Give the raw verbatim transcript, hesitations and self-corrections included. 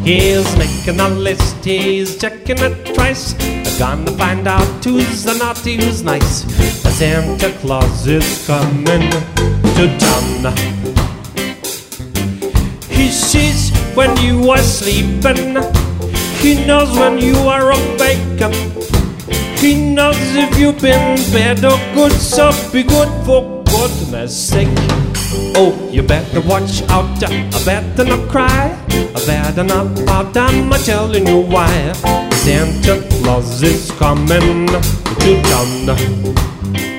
He's making a list, he's checking it twice. Gonna find out who's the naughty, who's nice. Santa Claus is coming to town. He sees when you are sleeping. He knows when you are awake. He knows if you've been bad or good, so be good for goodness sake. Oh, you better watch out, I better not cry, I better not pout, I'm telling you why. Santa Claus is coming to town.